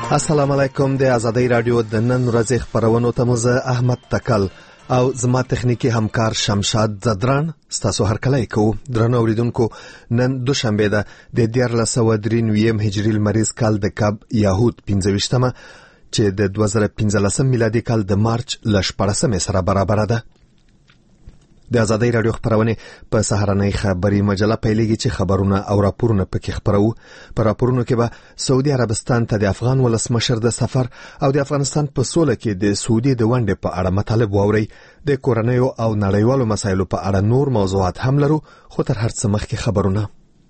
السلام علیکم. د آزادۍ رادیو د نن ورځې خبرونو ته مزه احمد تکل او زما تخنیکی همکار شمشاد زدران ستاسو هرکلی کو. درنو اوریدونکو، نن دوشنبه ده د 1493 هجری لمریز کال د کب یهود 25مه چې د 2015 میلادي کال د مارچ ل 14 سره برابر ده. د آزادۍ رادیو خبرونه په سهارنۍ خبري مجله پیلېږي چې خبرونه او راپورونه پکې خبرو. په راپورونو کې به سعودي عربستان ته د افغان ولسمشر د سفر او د افغانستان په سوله کې د سعودي د ونډې په اړه مطالب واوري. د کورنیو او نړیوالو مسایلو په اړه نور موضوعات هم لرو، خو تر هر څه مخکې خبرونه.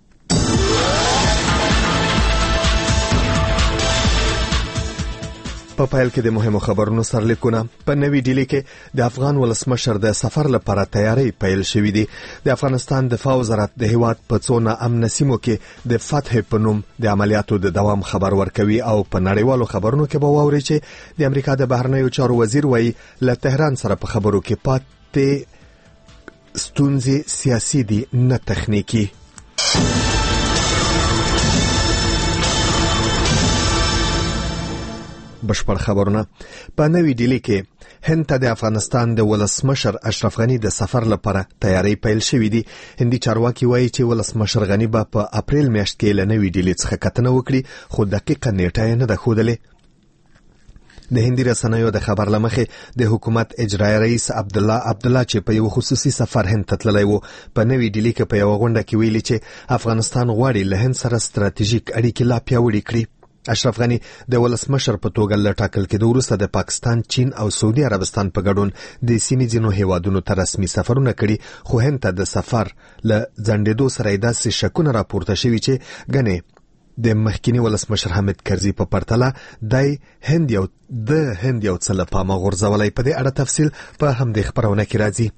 په پایل کې د مهمو خبرونو سرلیکونه. په نوې ډیلی کې د افغان ولسمشر د سفر لپاره تیاری پیل شوې دي. د افغانستان دفاع وزارت د هیواد په څو ناامنه سیمو کې د فتح په نوم د عملیاتو د دوام خبر ورکوي. او په نړیوالو خبرونو کې به واوري چې د امریکا د بهرنیو چارو وزیر وایي له تهران سره په خبرو کې پاتې ستونزې سیاسي دي نه تخنیکی. بشپړ خبرونه. په نوې ډیلی کې هند ته د افغانستان د ولسمشر اشرف غنی د سفر لپاره تیاری پیل شوې دي. هندي چارواکي وایي چې ولسمشر غنی به په اپریل میاشت کې له نوې ډیلی څخه کتنه وکړي، خو دقیقه نیټه یې نه ده ښودلې. د هندي رسنیو د خبر لمخې د حکومت اجرایی رئیس عبدالله چې په یو خصوصي سفر هند ته تللی و، په نوې ډیلی کې په یو غونډه کې ویلي چې افغانستان غواړي له هند سره ستراتیژیک اړیکې لا پیاوړې کړي. اشرف غنی د ولسمشر په توګه له ټاکل کېدو وروسته د پاکستان، چین او سعودي عربستان په ګډون د سیمې ځینو هیوادونو ته رسمي سفرونه کړي، خو هند ته د سفر له ځنډېدو سره یې داسې شکونه راپورته شوي چې ګنې د مخکینی ولسمشر حامد کرزي په پرتله د هند یو څه له پامه غورځولی. په دې اړه تفصیل په همدې خبرونه کې راځي.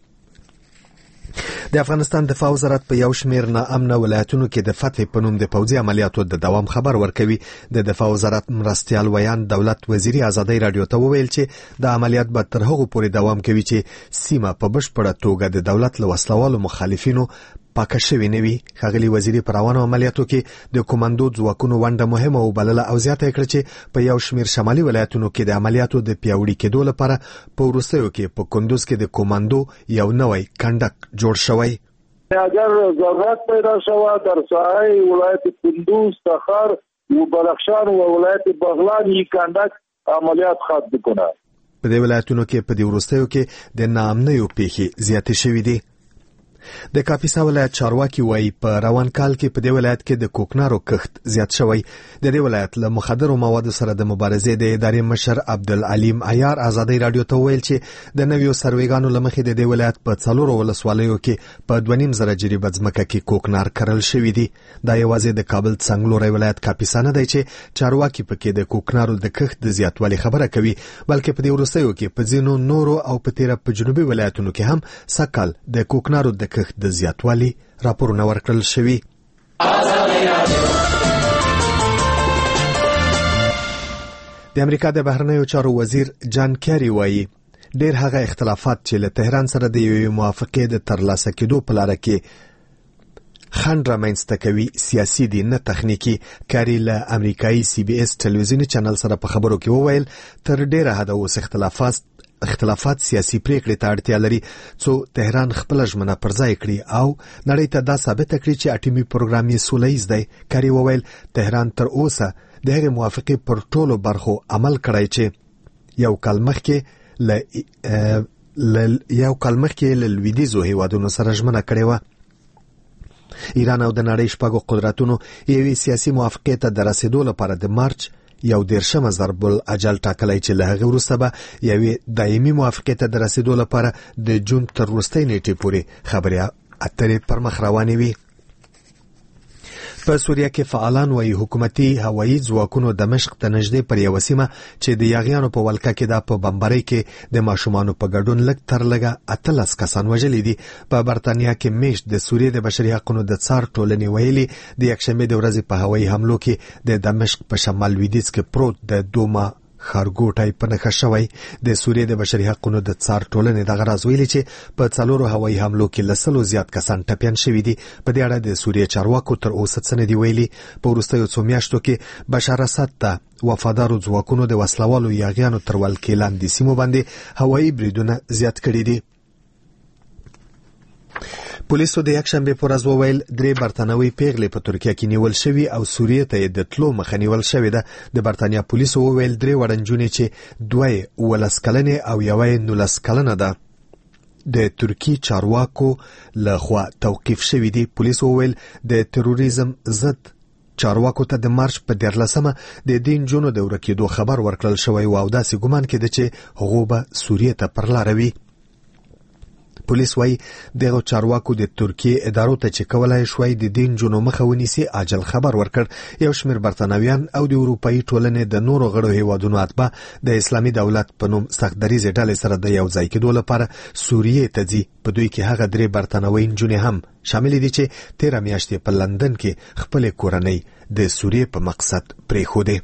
د افغانستان دفاع وزارت په یو شمیر ناامنه ولایتونو کې د فتح په نوم د پوځي عملیاتو د دوام خبر ورکوي. د دفاع وزارت مرستیال ویان دولت وزیری آزادۍ رادیو ته وویل چې د عملیات به تر هغو پورې دوام کوي چې سیمه په بشپړه توګه د دولت له وسلوالو مخالفینو پاکه شوی نه وي. ښاغلي وزیری پر روانو عملیاتو کې د کوماندو ځواکونو ونډه مهمه وبلله او زیاته کړه چې په یو شمیر شمالي ولایتونو کې د عملیاتو د پیاوړي کېدو لپاره په وروستیو کې په کندوز کې د کوماندو یو نوی کنډک جوړ شوی. اگر ضرورت پیدا شوه در ساحه ولایت کندوز، تخار و بدخشان و ولایت بغلان این کنډک عملیات ختم کنه. په دې ولایتونو کې په دې وروستیو کې د ناامنیو پیښې زیاتې شوې دي. د کاپیسا ولایت چارواکي وایي په روان کال کې په دې ولایت کې د کوکنارو کښت زیات شوی. د دې ولایت له مخدرو موادو سره د مبارزې د ادارې مشر عبدالعلیم عیار آزادۍ رادیو ته ویل چې د نویو سروېګانو له مخې د دې ولایت په 4 ولسوالیو کې په 2.5 جریبه ځمکه کې کوکنار کرل شوي دي. دا یوازې د کابل څنګلوری ولایت کاپیسا نه دی چې چارواکي پکې د کوکنارو د کښت د زیاتوالي خبره کوي، بلکې په دې وروستیو کې په ځینو نورو او په تیره په جنوبي ولایتونو کې هم سکل د کوکنارو د کښت د زیاتوالي راپورونه ورکړل شوي. د امریکا د بهرنیو چارو وزیر جان کیری وایي ډېر هغه اختلافات چې له تهران سره د یوې موافقې د ترلاسه کېدو په لاره کې خنډ رامنځته کوي سیاسي دي نه تخنیکی. کاری له امریکایي CBS ټلویزیوني چینل سره په خبرو کې وویل تر ډېره حده اوس اختلافات سیاسي پریکړې ته اړتیا لري څو تهران خپل ژمنه پر ځای کړي او نړۍ ته دا ثابت کړي چې اټومي پروګرام یې سولهییز دی. کاری وویل تهران تر اوسه د هغې موافقې پر ټولو برخو عمل کړی چې یو کال مخکې له لویدیځو هیوادونو سره ژمنه کړې وه. ایران او د نړۍ شپږو قدرتونو یوې سیاسي موافقې ته د رسیدو لپاره د مارچ 11 ضرب الاجل ټاکلی چې له هغې وروسته به یوې دایمي موافقې ته د رسیدو لپاره د جون تر وروستۍ نیټې پورې خبرې اترې پر مخ روانې وي. په سوریه کې فعالان وایي حکومتي هوایي ځواکونو دمشق ته نږدې پر یوه سیمه چې د یاغیانو په ولکه کې ده په بمبارۍ کې د ماشومانو په ګډون لږ تر لږه 18 کسان وژلي دي. په برتانیا کې میشت د سوریې د بشري حقوقو د څار ټولنې ویلي د یکشنبې د ورځې په هوایي حملو کې د دمشق په شمال لویدیځ کې پروت د دوما خارګوټی په نښه شوی. د سوریې د بشري حقوقو د څار ټولنې دغه راز ویلي چې په 4 هوایي حملو کې له 100 زیات کسان ټپیان شوي دي. په دې اړه د سوریې چارواکو تر اوسه څه نه دي ویلي. په وروستیو څو میاشتو کې بشار اسد ته وفادارو ځواکونو د وسلوالو یاغیانو تر ولکې لاندې سیمو باندې هوایي بریدونه زیات کړي دي. پولیسو د یکشنبه پر ورځ وویل 3 برتانوي پیغلې په ترکیه کې نیول شوي او سوریې ته د تلو مخه نیول شوې ده. د برتانیا پولیسو وویل 3 وړنجونې چې 2 ولس کلنې او 1 19 کلنه ده د ترکی چارواکو لخوا توقیف شوې دي. پولیسو وویل د تروریزم ضد چارواکو ته د مارچ په 14مه د دین جونو د ورکېدو خبر ورکړل شوی او داسې ګمان کېده چې هغه به سوریې ته پر لار وي. پولیس وايي دغه چارواکو د ترکیه ادارو ته چې کولای شوی د دین جنو مخه ونیسي عاجل خبر ورکړ. یو شمېر برتانویان او د اروپאי ټولنې د نورو غړو هیوادونو اتباع د اسلامي دولت په نوم سختدریزې ډلې سره د یو ځای کېدو لپاره سوریې ته ځي. په دوی کې هغه 3 برتانوي نجونې هم شامل دي چې 13 میاشتې په لندن کې خپل کورنۍ د سوریې په مقصد پریښودې.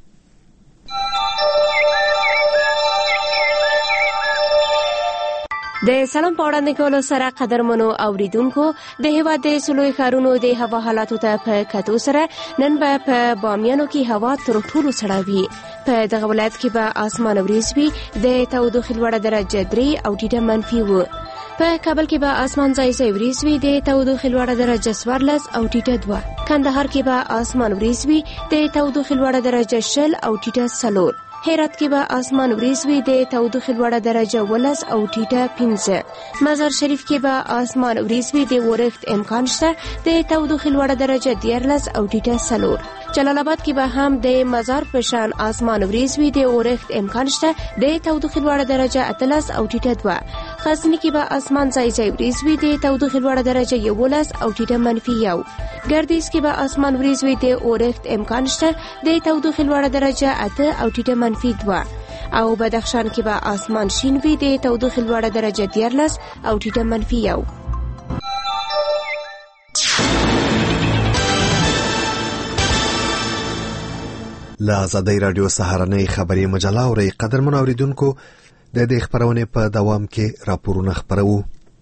د سلام په وړاندې کولو سره قدرمنو اوریدونکو د هیواد د سلوي ښارونو د هوا حالاتو ته په کتو سره نن به په بامیانو کې هوا تر ټولو سړه وي. په دغه ولایت کې به اسمان وریځ وي. د تودوخې لوړه درجه 3 او ټیټه منفي و. په کابل کې به اسمان ځای ځای وریځ وي. د تودوخې لوړه درجه 14 او ټیټه 2. کندهار کې به اسمان وریځ وي. د تودوخې لوړه درجه 0 او ټیټه 4. هرات کې به اسمان وریځ وي. د تودوخې لوړه درجه 12 او ټیټه 5. مزار شریف کې به اسمان وریځ وي. د اورښت امکان شته. د تودوخې لوړه درجه 13 او ټیټه 4. جلال آباد کې به هم د مزار په شان اسمان وریځ وي. د اورښت امکان شته. د تودوخې لوړه درجه 13 او ټیټه 2. غزنی کې به اسمان ځای ځای وریځ وي. د تودوخې لوړه درجه 11 او ټیټه منفي 1. ګردیز کې به اسمان وریځ وي. د اورښت امکان شته. د تودوخې لوړه درجه 8 او ټیټه منفي 2. او بدخشان کې به اسمان شین وي. د تودوخې لوړه درجه 13 او ټیټه منفي 1. له آزادۍ رادیو سهارنۍ خبري مجله اورئ. قدرمن اوریدونکو د دې خبرونې په دوام کې راپورونه خبرو.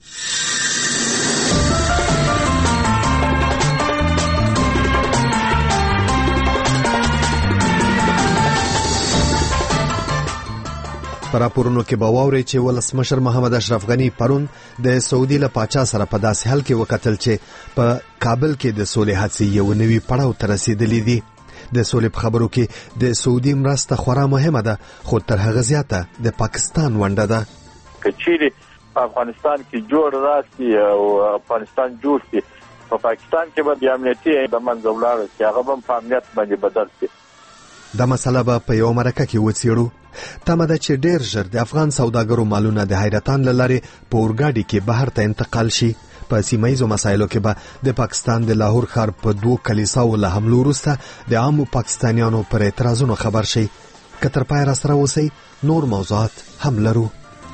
په راپورونو کې به واورئ چې ولسمشر محمد اشرف غنی پرون د سعودي له پاچا سره په داسې حال کې وکتل چې په کابل کې د سولې هڅې یو نوي پړاو ته رسیدلې دي. د سولې په خبرو کې د سعودي مرسته خورا مهمه ده، خو تر هغه زیاته د پاکستان ونډه ده. کچېرې په افغانستان کې جوړ راسي او افغانستان جوړ شي، په پاکستان کې به د امنیتي د منځه ولاړ شي، هغه به په امنیت باندې بدل شي. دا مسله به په یو مرکه کې وڅېړو. تمه ده چې ډېر ژر د افغان سوداګرو مالونه د حیرتان له لارې په اورګاډي کې بهر ته انتقال شي. په سیمایزو مسایلو کې به د پاکستان د لاهور ښار په 2 کلیساو له حملو وروسته د عامو پاکستانیانو پر اعتراضونو خبر شي. که تر پای راسره اوسئ، نور موضوعات هم لرو.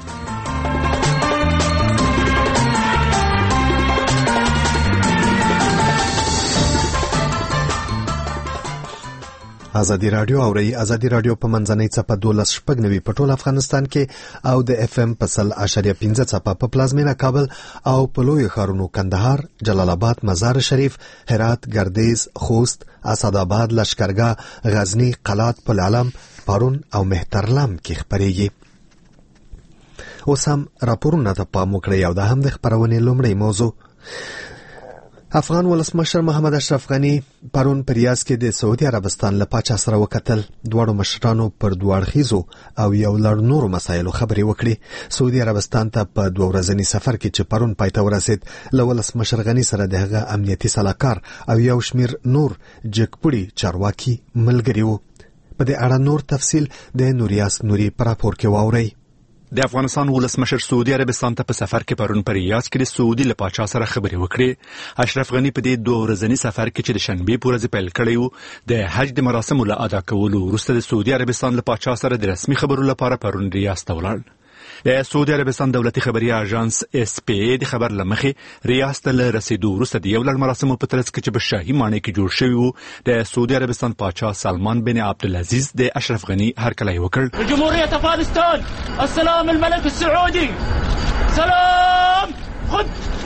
ازادي رادیو اوري. ازادي رادیو په منځنۍ څپه 12.9 په ټول افغانستان کې او د اف ام په 100.5 څپه په پلازمینه کابل او په لوی ښارونو کندهار، جلال آباد، مزار شریف، هرات، ګردیز، خوست، اسداباد، لشکرګاه، غزنی، قلات، پل علم، پارون او مهترلام کې خبرېږي. اوس هم راپورونه ته پام وکړئ او دا هم د خبرونې لومړی موضوع. افغان ولسمشر محمد اشرف غنی پرون په ریاض کې د سعودي عربستان له پاچا سره وکتل. دواړو مشرانو پر دوه اړخیزو او یو لړ نورو مسایلو خبرې وکړې. سعودي عربستان ته په 2 ورځني سفر کې چې پرون پای ته ورسید، له ولسمشر غنی سره د هغه امنیتي سلاکار او یو شمیر نور جګپړي چارواکي ملګري وو. په دې اړه نور تفصیل د نوریاس نوري پر راپور کې واورئ. د افغانستان ولسمشر سعودي عربستان ته په سفر کې پرون پر ریاض کې د سعودي له پاچا سره خبرې وکړې. اشرف غنی په دې 2 ورځني سفر کې چې د شنبه په ورځ پیل کړی و، د حج د مراسمو له ادا کولو وروسته د سعودي عربستان له پاچا سره د رسمي خبرو لپاره پرون ریاض ته ولاړ. د سعودي عربستان دولتي خبري اژانس اس پی ای د خبر لمخې ریاست له رسیدو وروسته د یو لړ مراسمو په ترڅ کې چې په شاهي ماڼۍ کې جوړ شوي وو د سعودي عربستان پاچا سلمان بن عبدالعزیز د اشرف غني هرکلی وکړ. جمهوریت افغانستان السلام الملك السعودي سلام خد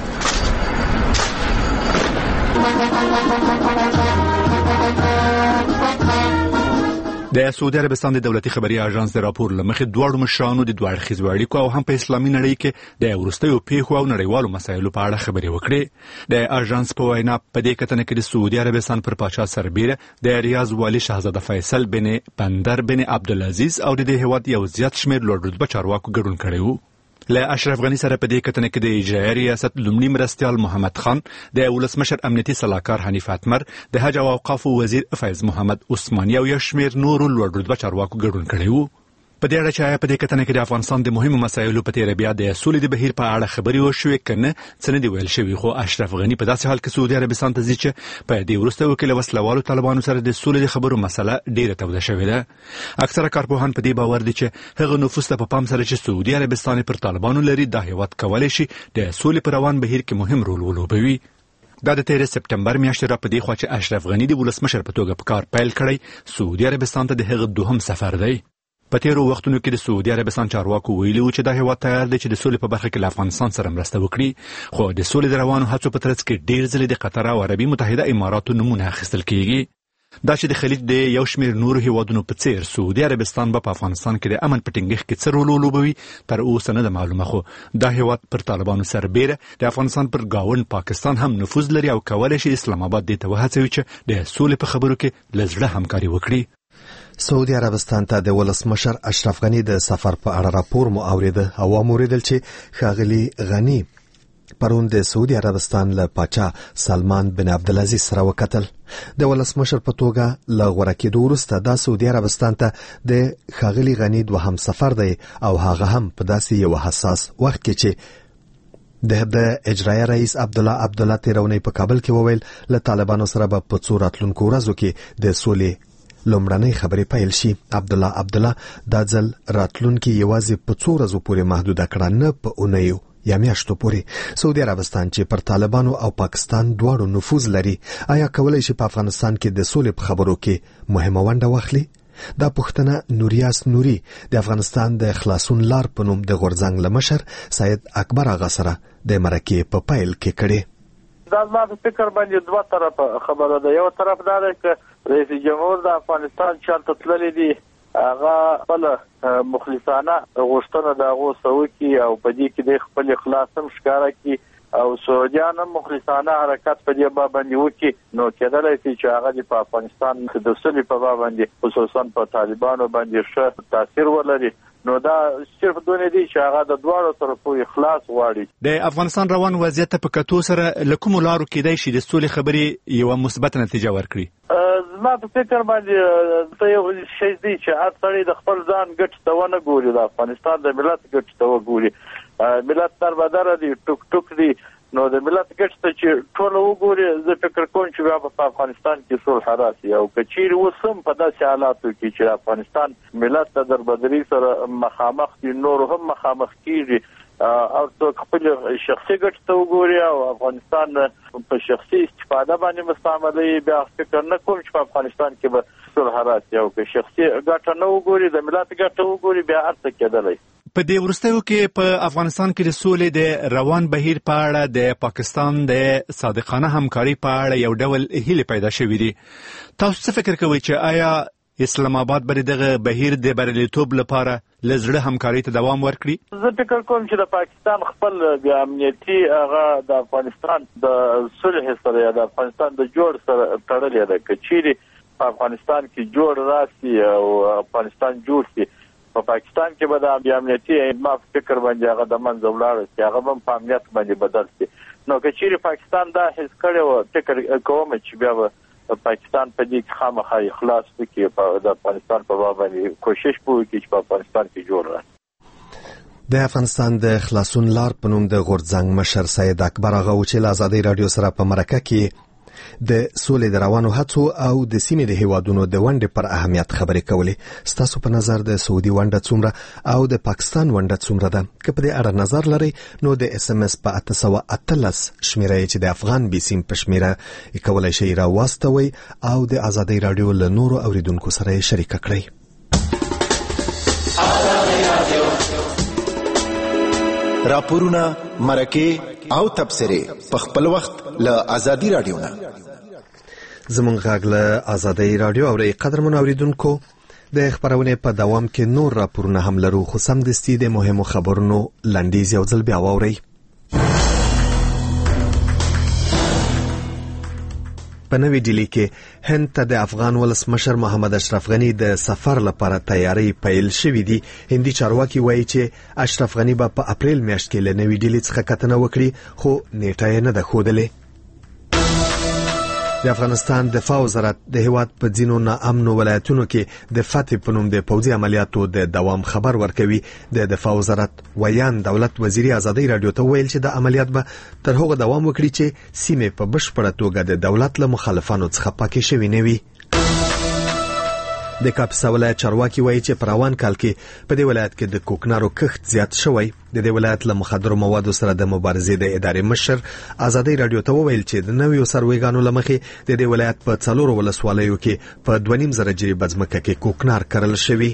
د سعودي عربستان د دولتي خبري اژانس د راپور لمخې دواړو مشرانو د دوه اړخیزو اړیکو او هم په اسلامي نړۍ کې د وروستیو پیښو او نړیوالو مسایلو په اړه خبرې وکړې. د اژانس په وینا په دې کتنه کې د سعودي عربستان پر پاچا سربیره د ریاض والي شاهزاده فیصل بن بندر بن عبدالعزیز او د هیواد یو زیات شمېر لوړ رتبه چارواکو ګډون کړی وو. له اشرف غني سره په دې کتنه کې د اجرایي ریاست لومړي مرستیال محمد خان، د ولسمشر امنیتي سلاکار حنیف اتمر، د حج او اوقاف وزیر فیض محمد عثماني او یو شمېر نورو لوړ رتبه چارواکو ګډون کړی وو. په دې اړه چې په دې کتنه کې د افغانستان د مهمو مسایلو په تیر بیا د سولې د بهیر په اړه خبرې وشوې کنه څه نه دی ویل شوی، خو اشرف غني په داسې حال کې سعودي عربستان ته ځي چې په دې وروستیو کې له وسلوالو طالبانو سره د سولې د خبرو مسله ډیره توده شوې ده. اکثره کارپوهان په دې باور دي چې هغه نفوذ ته په پام سره چې سعودي عربستان پر طالبانو لري د هیواد کولای شي د سولې پر روان بهیر کې مهم رول ولوبوي. دا د 13 سپټمبر میاشتې را په دې خوا چې اشرف غني د ولسمشر په توګه په کار پیل کړی سعودي عربستان ته د هغه دوهم سفر دی. په تیرو وختونو کې د سعودي عربستان چارواکو ویلي و چې دا هیواد تیار دی چې د سولې په برخه کې له افغانستان سره مرسته وکړي، خو د سولې د روانو هڅو په ترڅ کې ډیر ځله د قطر او عربي متحده اماراتو نمونه اخیستل کیږي. دا چې د خلیج د یو شمېر نورو هیوادونو په څیر سعودي عربستان په افغانستان کې د امن په ټینګښت کې څه رول ولوبوي تر اوسه نه ده معلومه، خو دا هیواد پر طالبانو سربیره د افغانستان پر گاونډ پاکستان هم نفوذ لري او کولی شي اسلام آباد دې ته وهڅوي چې د سولې په خبرو کې له زړه همکاري وکړي. سعودي عربستان ته د ولسمشر اشرف غني د سفر په اړه راپور مو اوریده او اوریدل چې ښاغلي غني پرون د سعودي عربستان له پاچا سلمان بن عبدالعزیز سره وکتل. د ولسمشر په توګه له غوړه کېدو وروسته د سعودي عربستان ته د ښاغلي غني دوهم سفر دی او هغه هم په داسې یو حساس وخت کې چې د اجرایي رئیس عبدالله تیرونی په کابل کې وویل له طالبانو سره به په څو راتلونکو ورځو کې د سولې لومړنۍ خبرې پیل شي. عبدالله دا ځل راتلونکي یوازې په څو ورځو پورې محدوده کړه، نه په اونیو یا میاشتو پورې. سعودي عربستان چې پر طالبانو او پاکستان دواړو نفوذ لري، آیا کولای شي په افغانستان کې د سولې په خبرو کې مهمه ونډه واخلي؟ دا پوښتنه نوریاس نوري د افغانستان د خلاصون لار په نوم د غورځنګ له مشر سید اکبر آغا سره د مرکې په پیل کې کړې. دا زما په فکر باندې دوه طرفه خبره ده. یو طرف دا دی چې رئیس جمهور د افغانستان چارته تللی دی، هغه خپل مخلصانه غوښتنه د هغو سوکي او په دې کې د خپل اخلاص هم ښکاره کړي او سعودیان هم مخلصانه حرکت په دې باب باندې وکړي، نو کېدلی شي چې هغه په افغانستان د سولې په باب باندې خصوصا په طالبانو باندې ښه تاثیر ولري. نو دا صرف دونه دي چې هغه د دواړو طرفو اخلاص غواړي. د افغانستان روان وضعیت په کتو سره لکوم لارو کېدای شي د سولې خبرې یو مثبت نتیجه ورکړي. زما په فکر باندې ته یو شی دی چې هر سړی د خپل ځان ګټ ته ونه ګوري، د افغانستان د ملت ګټ ته وګوري. ملت تربدره دی، ټوک ټوک دی، نو د ملت ګټ ته چې ټول وګوري، زه فکر کوم چې بیا په افغانستان کې صلح راشي. او کچیر وسم په داسې حالاتو کې چې افغانستان ملت د دربدري سره مخامخ دي، نور هم مخامخ کیږي او خپل شخصي ګټ ته وګوري او افغانستان په شخصي استفاده باندې مستعملي، بیا فکر نه کوم چې په افغانستان کې به صلح راشي. او که شخصي ګټ نه وګوري، د ملت ګټ وګوري، بیا هر څه کېدلی. په دې وروستیو کې په افغانستان کې د سولې د روان بهیر په اړه د پاکستان د صادقانه همکاري په اړه یو ډول هیله پیدا شوې دي. تاسو څه فکر کوئ چې آیا اسلام آباد بری دغه بهیر د بریالیتوب لپاره لزړه همکاري ته دوام ورکړي؟ زه فکر کوم چې د پاکستان خپل بیا امنیتي هغه د افغانستان د صلح سره یا د افغانستان د جوړ سره تړلې ده. که چیرې په افغانستان کې جوړ راشي او افغانستان جوړ شي، په پاکستان کې به د امنیتي ما فکر باندې هغه د منځه ولاړ شي، هغه هم په امنیت باندې بدل شي. نو که چیرې پاکستان دا حس کړی و، فکر کوم چې بیا به پاکستان په دې کې خامخا اخلاص وکړي، د افغانستان په باب باندې کوشش وکړي چې په افغانستان کې جوړ راشي. د افغانستان د خلاصون لار په نوم د غورځنګ مشر سید اکبر آغا چې له ازادي رادیو سره په مرکه کې د سولې د روانو هڅو او د سیمې د هیوادونو د ونډې پر اهمیت خبرې کولې. ستاسو په نظر د سعودي ونډه څومره او د پاکستان ونډه څومره ده؟ که په دې اړه نظر لرئ نو د SMS په 813 شمیره چې د افغان بیسیم په شمیره کولای شئ راواستوي او د ازادۍ رادیو له نورو اوریدونکو سره شریک کړئ. راپورونه، مرکه او تبصره په خپل وخت له ازادي رادیو نه. زمونږ غږ له ازادۍ رادیو او قدرمن اوریدونکو د خبرونه په دوام کې نور راپورونه هم لرو، خو سمدستي د مهمو خبرونو لنډیز یو ځل بیا واورئ. په نوې ډیلي کې هند ته د افغان ولسمشر محمد اشرف غنی د سفر لپاره تیاری پیل شوې دي. هندي چارواکي وایي چې اشرف غنی به په اپریل میاشت کې له نوې ډیلي څخه کتنه وکړي، خو نیټه یې نه ده ښودلې. د افغانستان دفاع وزارت د هیواد په ځینو ناامنو ولایتونو کې د فتح په نوم د پوځي عملیاتو د دوام خبر ورکوي. د دفاع وزارت ویان دولت وزیر ازادۍ رادیو ته ویل چې د عملیات به تر هغه دوام وکړي چې سیمه په بشپړه توګه د دولت له مخالفانو څخه پاکې شوې نه وي. د کاپیسا ولایت چارواکي وایي چې په روان کال کې په دې ولایت کې د کوکنارو کښت زیات شوی. د دې ولایت له مخدرو موادو سره د مبارزې د ادارې مشر ازادۍ رادیو ته وویل چې د نویو سرویګانو لمخې د دې ولایت په 4 ولسوالیو کې په 2.5 جریبه ځمکه کې کوکنار کرل شوی.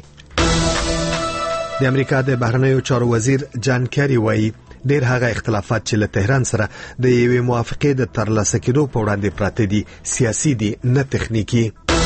د امریکا د بهرنیو چارو وزیر جان کیری وایي ډېر هغه اختلافات چې له تهران سره د یوې موافقې د ترلاسه کېدو په وړاندې پراته دي سیاسي دي نه تخنیکی.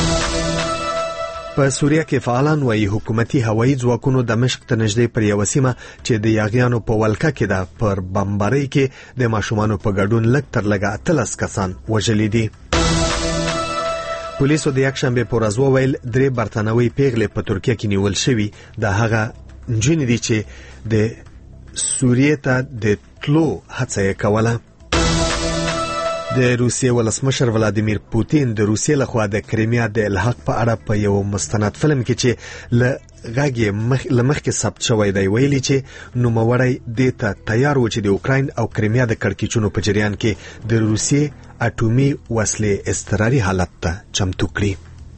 په سوریه کې فعالان وایي حکومتي هوایي ځواکونو دمشق ته نږدې پر یو سیمه چې د یاغیانو په ولکه کې ده پر بمبارۍ کې د ماشومانو په ګډون لږ تر لږه 13 کسان وژلي دي. پولیسو د یکشنبه په ورځ وویل 3 برتانوي پیغلې په ترکیه کې نیول شوي. د هغه نجونې دي چې د سوریه ته د تلو هڅه یې کوله. د روسیې ولسمشر ولادیمیر پوتین د روسیې لخوا د کریمیا د الحاق په اړه په یو مستند فلم کې چې له غاګي مخکې ثبت شوی دی ویلي چې نوموړی د ته تیار و چې د اوکراین او کریمیا د کړکېچونو په جریان کې د روسیې اټومي وسلې اضطراري حالت ته چمتو کړي.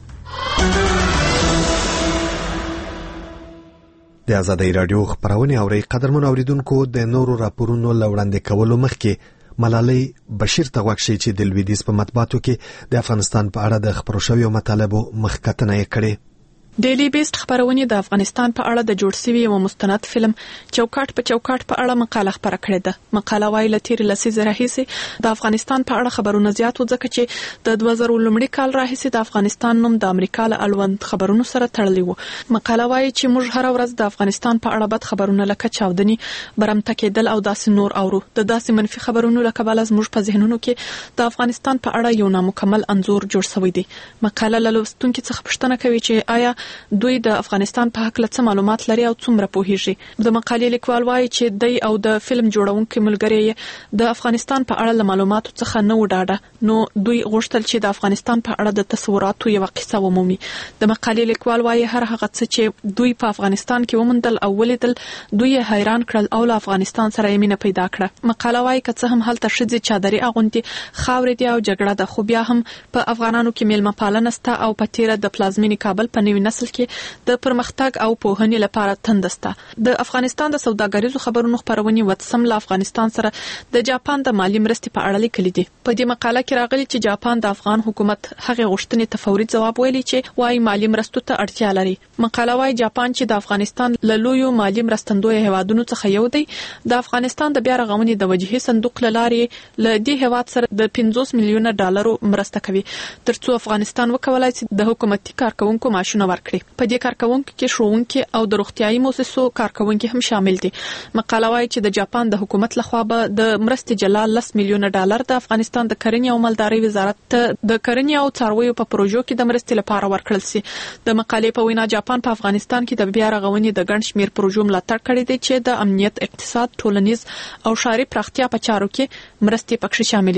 د ازادۍ رادیو خبرونه اوري قدرمن اوریدونکو د نورو راپورونو لوړاندې کولو مخکې ملالۍ بشیر ته غوښتي چې د لویدیځ په مطبوعاتو کې د افغانستان په اړه د خبرو شویو مطالبو مخکتنه یې کړې. ډیلی بیسټ خبرونه د افغانستان په اړه د جوړ شوی یو مستند فلم چوکاټ په چوکاټ په اړه مقاله خبره کړې ده. مقاله وايي لتیر لسیزه راهیسې د افغانستان په اړه خبرونه زیات وځکه چې د 2000 لومړي کال راهیسې د افغانستان نوم د امریکا له اړوند خبرونو سره تړلی و. مقاله وايي چې موږ هر ورځ د افغانستان په اړه بد خبرونه لکه چاودنی، برمته کېدل او داسې نور اورو. د داسې منفي خبرونو لکه بل از موږ په ذهنونو کې د افغانستان په اړه یو نامکمل انځور جوړ شوی دی. مقاله له لوستونکو څخه پوښتنه کوي چې آیا دوی د افغانستان په حق له څه معلومات لري او څومره پوهیږي. د مقالې لیکوال وایي چې دی او د فلم جوړونکو ملګری د افغانستان په اړه له معلوماتو څخه نه وډاډه، نو دوی غوښتل چې د افغانستان په اړه د تصوراتو یو قصه ومومي. د مقالې لیکوال وایي هر هغه څه چې دوی په افغانستان کې ومندل او ولیدل دوی حیران کړل او له افغانستان سره یې مینه پیدا کړه. مقاله وایي که څه هم هلته ښځې چادري اغوندي، خاورې دي او جګړه ده، خو بیا هم په افغانانو کې میلمه پالنه سته او په تیره د پلازمینې کابل په نوي نسل کې د پرمختګ او پوهنې لپاره تندسته. د افغانستان د سوداګریزو خبرونو خبرونه واتسم له افغانستان سره د جاپان د مالی مرستې په اړه لیکلي دي. په دې مقاله کې راغلي چې جاپان د افغان حکومت هغه غوښتنې ته فوري ځواب ویلي چې وايي مالی مرستو ته اړتیا لري. مقاله وايي جاپان چې د افغانستان له لویو مالی مرستندوی هیوادونو څخه یو دی، د افغانستان د بیا رغونې د وجهي صندوق لارې له دې هیواد سره د 50 میلیونه ډالرو مرسته کوي ترڅو افغانستان وکولای شي د حکومتي کارکونکو معاشونه ورکړي. په دې کارکونکو کې ښوونکي او د روغتيایي مؤسسو کارکونکي هم شامل دي. مقاله وايي چې د جاپان د حکومت لخوا به د مرستې جلال 10 میلیونه ډالر د افغانستان د کرنې او مالدارۍ وزارت ته د کرنې او څارویو په پروژو کې د مرستې لپاره ورکړل شي. د مقالې په وینا جاپان په افغانستان کې د بیا رغونې د ګڼ شمیر پروژو ملاتړ کړی دی چې د امنیت، اقتصاد، ټولنیز او ښاري پراختیا په چارو کې مرستې پکې شامل دي.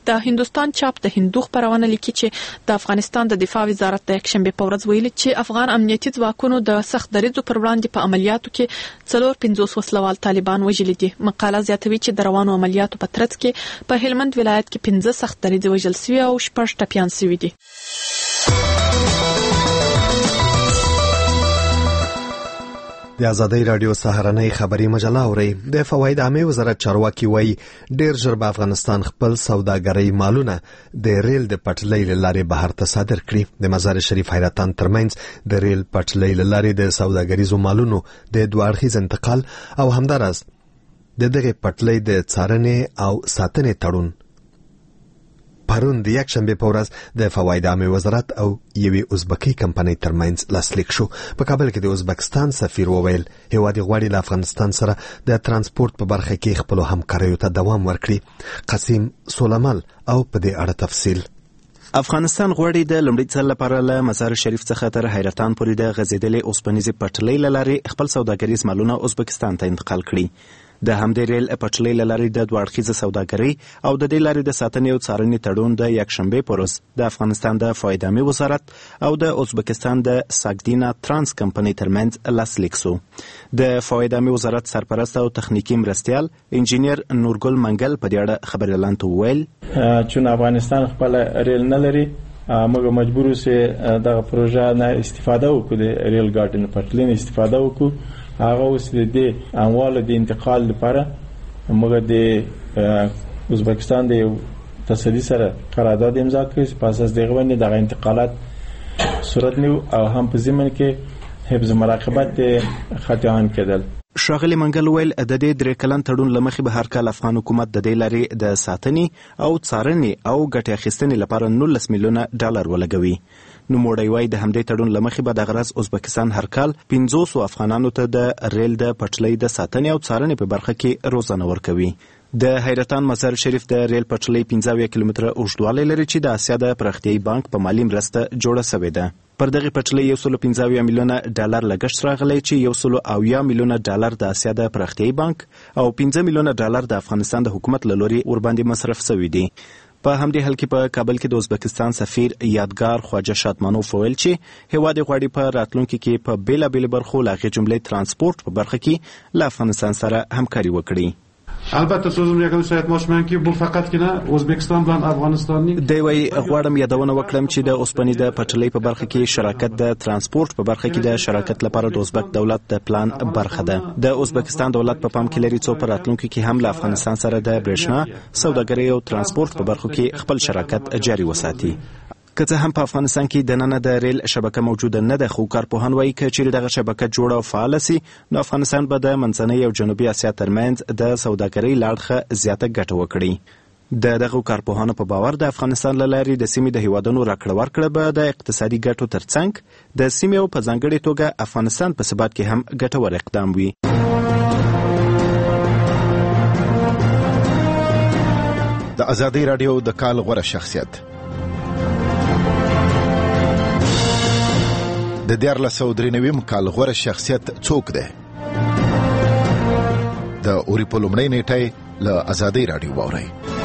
د هندستان چاپ د هندو خبرونه لیکي چې د افغانستان د دفاع وزارت د یکشنبه په ورځ ویلي چې افغان امنیتي ځواکونو د سخت دریځو پر وړاندې په عملیاتو کې 450 وسلوال طالبان وژلي دي. مقاله زیاتوي چې د روانو عملیاتو په ترڅ کې په هلمند ولایت کې 15 سخت دریځ وژل شوي او 6 ټپیان شوي دي. د ازادۍ رادیو سهارنۍ خبري مجله اوري. د فواید عامه وزارت چارواکي وایي ډیر ژر به افغانستان خپل سوداګرۍ مالونه د ریل د پټلۍ لارې بهر ته صادر کړي. د مزار شریف حیرتان ترمنځ د ریل پټلۍ لارې د سوداګریزو مالونو د دوه اړخیز انتقال او همدارس د دغه پټلۍ د څارنې او ساتنې تړون پرون د یکشنبه په ورځ د فواید عامه وزارت او یوې ازبکی کمپنۍ ترمنځ لاسلیک شو. په کابل کې د ازبکستان سفیر وویل هیواد غواړي له افغانستان سره د ترانسپورت په برخه کې خپل همکاریو ته دوام ورکړي. قاسم سولمال او په دې اړه تفصیل. افغانستان غواړي د لومړي ځل لپاره له مزار شریف څخه تر حیرتان پورې د غځېدلې اوسپنیزې پټلۍ لارې خپل سوداګریز مالونه ازبکستان ته انتقال کړي. د همدې ریل پټلۍ لارې د دوه اړخیزه سوداګرۍ او د دې لارې د ساتنې او څارنې تړون د یکشنبه په ورځ د افغانستان د فواید عامه وزارت او د ازبکستان د ساګدینا ترانس کمپنۍ ترمنځ لاسلیک شو. د فواید عامه وزارت سرپرست او تخنیکی مرستیال انجینیر نورګل منګل په دې اړه خبر اعلان ویل چې افغانستان خپل ریل نه لري موږ مجبور اوسې د پروژه نه استفاده وکړو، د ریل ګاډن پټلۍ نه استفاده وکړو. هغه اوس د دې اموالو د انتقال لپاره موږ د ازبکستان د تصدی سره قرارداد امضا کړی په اساس دغه باندې د انتقالات صورت نیو او هم په ضمن کې حفظ مراقبت خطیان کېدل. ښاغلي منګل ویل د دې درې کلن تړون له مخې به هر کال افغان حکومت د دې لارې د ساتنې او څارنې او ګټې اخیستنې لپاره 19 میلیونه ډالر ولګوي. نوموړی وایي د همدې تړون له مخې به د غرض ازبکستان هر کال 500 افغانانو ته د ریل د پټلۍ د ساتنې او څارنې په برخه کې روزنه ورکوي. د حیرتان مزار شریف د ریل پټلۍ 15 کیلومتره اوږدوالی لري چې د اسیا د پراختیایي بانک په مالي مرسته جوړه شوې ده. پر دغه پټلۍ 115 میلیونه ډالر لګښت راغلی چې 180 میلیونه ډالر د اسیا د پراختیایي بانک او 15 میلیونه ډالر د افغانستان د حکومت له لوري ورباندې مصرف شوي دي. په همدې حال کې په کابل کې د ازبکستان سفیر یادګار خواجه شادمانوف ویل چې هیواد غواړي په راتلونکي کې په بیلابېلو برخو لغې جملې ترانسپورت په برخه کې له افغانستان سره همکاري وکړي. البته sözüm yakın sayet başmen ki bu fakat ki ne Özbekistan bilan Afganistanning دی وی غواړم یادونه وکړم چې د اوسپنې د پټلۍ په برخه کې شراکت د ترانسپورت په برخه کې د شراکت لپاره د ازبک دولت د پلان برخه ده. د ازبکستان دولت په پام کې لري څو په راتلونکي کې هم له افغانستان سره د برېښنا سوداګرۍ او ترانسپورت په برخو کې خپل شراکت جاري وساتي. که څه هم په افغانستان کې د نن د ریل شبکه موجوده نه ده، خو کارپوهان وایي که چیرې دغه شبکه جوړه او فعاله سي نو افغانستان به د منځنۍ او جنوبي اسیا ترمنځ د سوداګرۍ له اړخه زیاته ګټه وکړي. د دغه کارپوهانو په باور د افغانستان له لارې د سیمې د هیوادونو راکړه ورکړه به د اقتصادي ګټو ترڅنګ د سیمې او په ځانګړې توګه افغانستان په ثبات کې هم ګټور اقدام وي. د ازادۍ رادیو د کال غوره شخصیت د 1493 کال غوره شخصیت څوک دی؟ د اوري په لومړۍ نیټه له ازادۍ رادیو واورئ.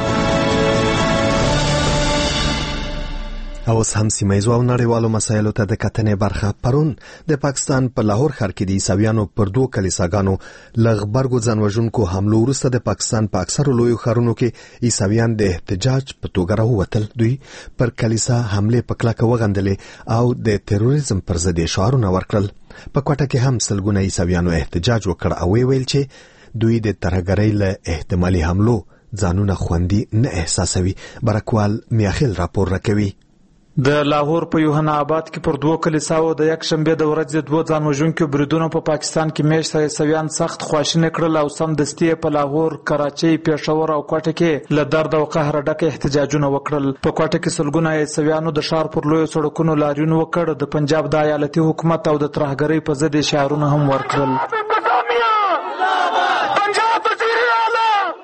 اوس هم سیمایي او نړیوالو مسایلو ته د کتنې برخه. پرون د پاکستان په لاهور ښار کې د عیسویانو پر 2 کلیساګانو له غبرګو ځانوژونکو حملو وروسته د پاکستان په اکثرو لویو ښارونو کې عیسویان د احتجاج په توګه راووتل. دوی پر کلیسا حمله په کلکه وغندلې او د تروریزم پر ضد شعارونه ورکړل. په کوټه کې هم سلګونه عیسویانو احتجاج وکړ او ویل چې دوی د ترهګرۍ له احتمالي حملو ځانونه خوندي نه احساسوي. برکوال میاخیل راپور راکوي. د لاهور په یوحنا آباد کې پر 2 کلیساو د یک شنبه د ورځې 2 ځانوژونکو بریدونو په پاکستان کې میشته عیسویان سخت خواشینی کړل او سم دستي په لاهور، کراچۍ، پېښور او کوټه کې له درد او قهر ډک احتجاجونه وکړل. په کوټه کې سلګونه عیسویانو د ښار پر لویو سړکونو لاریون وکړ. د پنجاب د ایالتي حکومت او د ترهګرۍ په ضد شعارونه هم ورکړل.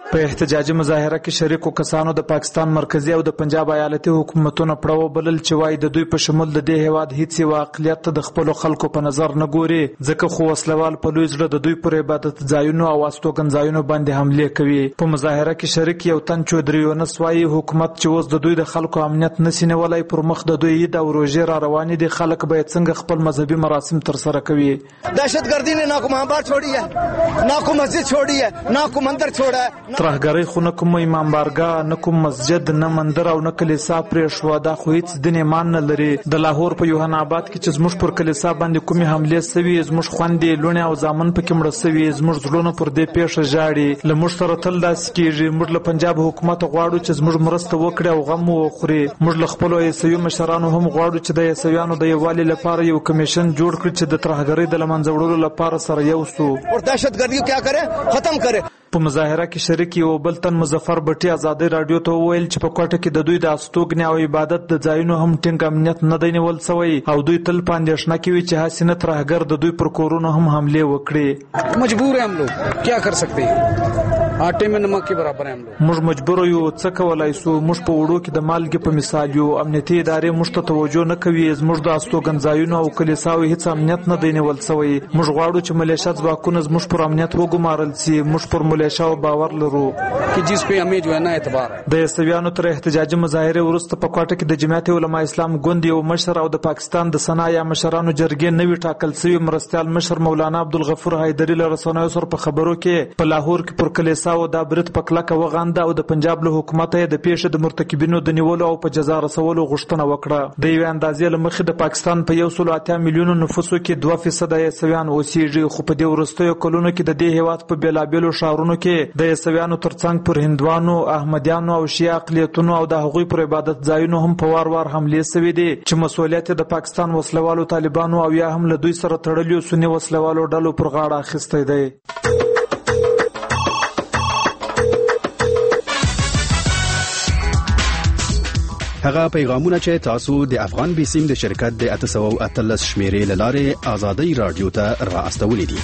په احتجاجي مظاهره کې شریکو کسانو د پاکستان مرکزی او د پنجاب ایالتي حکومتونو پړاو بلل چې وایي د دوی په شمول د دې هیواد هیڅ یو اقلیت د خپل خلکو په نظر نه ګوري، ځکه خو وسلوال په لوی زړه د دوی پر عبادت ځایونو او استوګنځایونو باندې حمله کوي. په مظاهره کې شریک یو تن چودري یونس وایي حکومت چې اوس د دوی د خلکو امنیت نشي نیولای، پر مخ د دوی عید او روژې را روانې دي، خلک باید څنګه خپل مذهبي مراسم تر سره کوي. دهشتگردی نے نہ کو مہاباد چھوڑی ہے، نہ کو مسجد چھوڑی ہے، نہ کو مندر چھوڑا ہے. ترهګری خو نه کوم امام بارګاه، نه کوم مسجد، نه مندر او نه کلیسا پرې شو. دا خو هیڅ دین ایمان نه لري. د لاهور په یوهان آباد کې چې زموږ پر کلیسا باندې کومې حملې سوي، زموږ خوندې لونې او زامن پکې مړه سوي، زموږ زړونه پر دې پیښه ژاړي. له موږ سره تل داسې کېږي. موږ له پنجاب حکومت غواړو چې زموږ مرسته وکړي او غم وخوري. موږ له خپلو عیسوي مشرانو هم غواړو چې د عیسویانو د یووالي لپاره یو کمیشن جوړ کړي چې د ترهګرۍ د له منځه وړلو لپاره سره یو سو او دهشتګردي کیا کرے ختم کرے. په مظاهره کې شریک یو بل تن مظفر بټي ازادي رادیو ته وویل چې په کوټه کې د دوی د استوګنې او عبادت د ځایونو هم ټینګ امنیت نه دی نیول شوی او دوی تل په اندېښنه کې وي چې حسینه ترهګر د دوی پر کورونو هم حمله وکړي. مجبور ہیں ہم لوگ، کیا کر سکتے ہیں، آٹے میں نمک کے برابر ہیں ہم لوگ. موږ مجبور یو، څه کولای سو. موږ په وړو کې د مالګې په مثال یو. امنیتي ادارې موږ ته توجه نه کوي. زموږ د استوګنځایونو او کلیساوي هیڅ امنیت نه دی نیول شوی. موږ غواړو چې ملیشیا ځواکونه زموږ پر امنیت وګمارل شي. موږ پر ملیشیا باور لرو کہ جس په امید جو نه اعتبار ہے. د عیسویانو تر احتجاجي مظاهره وروسته په کوټه کې د جمعیت علماء اسلام ګوند یو مشر او د پاکستان د صنایع مشرانو جرګې نوی ټاکل شوی مرستیال مشر مولانا عبدالغفور حیدری له رسنیو سره په خبرو کې په لاهور کې پر کلیسا او د برت په کلکه وغانده او د پنجاب له حکومت د پیښې د مرتکبینو د نیولو او په جزا رسولو غوښتنه وکړه. د یو اندازې له مخې د پاکستان په 180 میلیونو نفوسو کې 2% عیسویان اوسېږي، خو په دې وروستیو کلونو کې د دې هیواد په بیلابیلو ښارونو کې د عیسویانو ترڅنګ پر هندوانو، احمدیانو او شیعه اقلیتونو او د هغوی پر عبادت ځایونو هم په وار وار حملې سوي دي چې مسؤلیت د پاکستان وسلوالو طالبانو او یا هم له دوی سره تړلو سني وسلوالو ډلو پر غاړه اخیستی دی. هغه پیغامونه چې تاسو د افغان بیسیم د شرکت د 813 شمیرې لاره آزادۍ رادیو ته را استولې دي.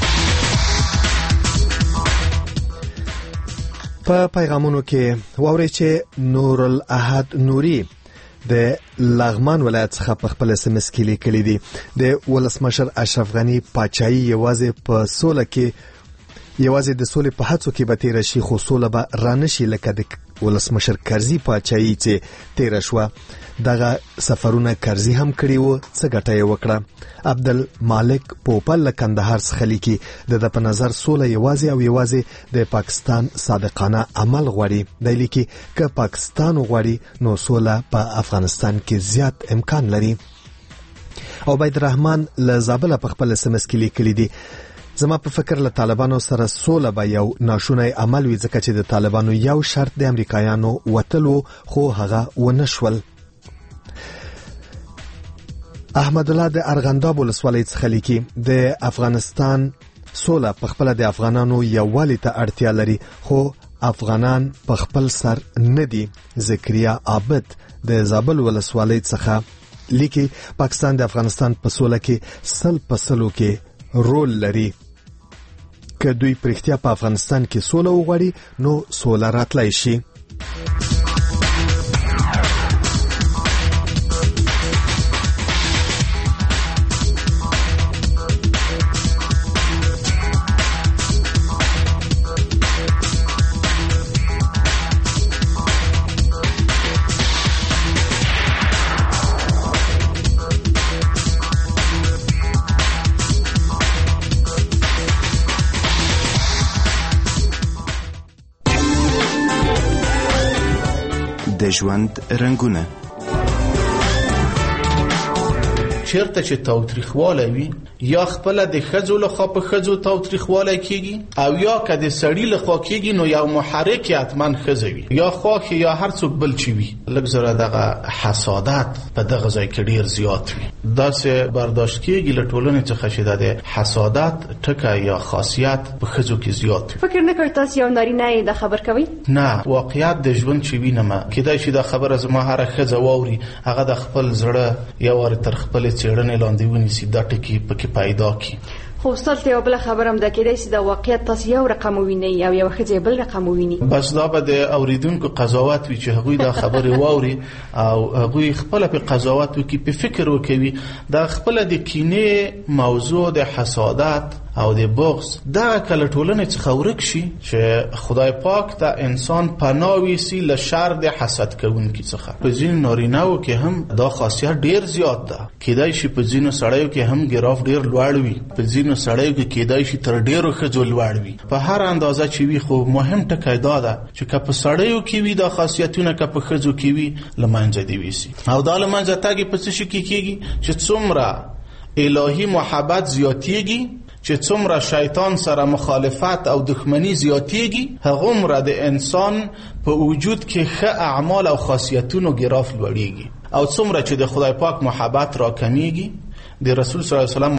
په پیغامونو کې ووري چې نور الاحد نوري د لغمان ولایت څخه په خپل SMS کې لیکلي دي د ولسمشر اشرف غنی پاچایي یوازې په سوله کې یوازې د سولې په هڅو کې به تیر شي، خو سوله به رانشي لکه د ولسمشر کرزي پاچایي چې تیر شوه. دغه سفرونه کرزي هم کړی وو، څه ګټه یې وکړه. عبدالمالک پوپل له کندهار څخه لیکي د په نظر سوله یوازې او یوازې د پاکستان صادقانه عمل غواړي. د لیکي که پاکستان غواړي نو سوله په افغانستان کې زیات امکان لري. عبید الرحمن له زابل په خپل SMS کې لیکلي دي زما په فکر له طالبانو سره سوله به یو ناشونی عمل وي، ځکه چې د طالبانو یو شرط د امریکایانو وتلو خو هغه ونشول. احمد الله د ارغنداب ولسوالۍ څخه لیکي د افغانستان سوله په خپل د افغانانو یووالي ته اړتیا لري، خو افغانان په خپل سر نه دي. زکریا عابد د زابل ولسوالۍ څخه لیکي پاکستان د افغانستان په سوله کې 100% کې رول لري. که دوی پرختیا په افغانستان کې سوله وغواړي نو سوله راتلای شي. د ژوند رنگونه چیرته چې تاوتریخواله وي یا خپل د خزو له خوا په خزو تاوتریخواله کیږي او یا که د سړی له خوا کیږي نو یو محرک اتمن خزوي یا خواخ یا هر څوک بل چی وي. لږ زره دغه حسادت په دغه ځای کې ډیر زیات وي. دا څه برداشت کیږي له ټولنې څخه چې د حسادت ټکه یا خاصیت په خزو کې زیات وي. فکر نه کوي تاسو یو نارینه د خبر کوي؟ نه، واقعیت د ژوند چې وینم کېدای شي د خبره زما هر خزه ووري هغه د خپل زړه یا ور تر خپل چېړنې لاندې ونیسي دا ټکی پکې پیدا کی. خو ستاسو یو بل خبرم ده کېدای شي د واقعیت تاسو یو رقم ووینئ او یو ښځه بل رقم وویني. بس دا به د اوریدونکو قضاوت وي چې هغوی دا خبرې واوري او هغوی خپل په قضاوت وکړي، په فکر وکوي. دا خپل د کینې موضوع د حسادت او د بغض دا کله ټولنې څخه ورک شي چې خدای پاک ته انسان پناه ویسي له شر د حسد کوونکي څخه. په ځینو نارینه‌و کې هم دا خاصیت ډیر زیات ده. کېدای شي په ځینو سړیو کې هم ګراف ډیر لوړ وي، په ځینو سړیو کې کېدای شي تر ډیرو ښځو لوړ وي. په هر اندازه چې وي، خو مهم ټکی دا ده چې که په سړیو کې وي دا خاصیتونه، که په ښځو کې وي، له منځه دې ویسي. او دا له منځه تګ په څه شي کې کېږي چې څومره الهي محبت زیاتېږي، چې څومره شیطان سره مخالفت او دښمنی زیاتېږي، هغومره د انسان په وجود کې ښه اعمال او خاصیتونو ګراف لوړېږي. او څومره چې د خدای پاک محبت را کمیږي، د رسول صلی الله علیه وسلم